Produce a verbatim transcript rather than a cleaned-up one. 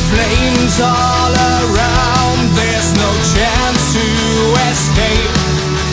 Flames all around, there's no chance to escape.